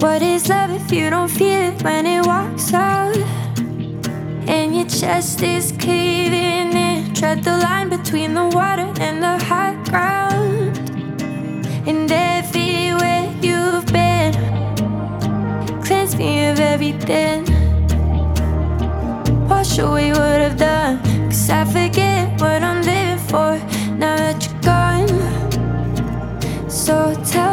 What is love if you don't feel it when it walks out? And your chest is caving in. Tread the line between the water and the high ground. And everywhere you've been, cleanse me of everything. Wash away what I've done, 'cause I forget what I'm living for now that you're gone. So tell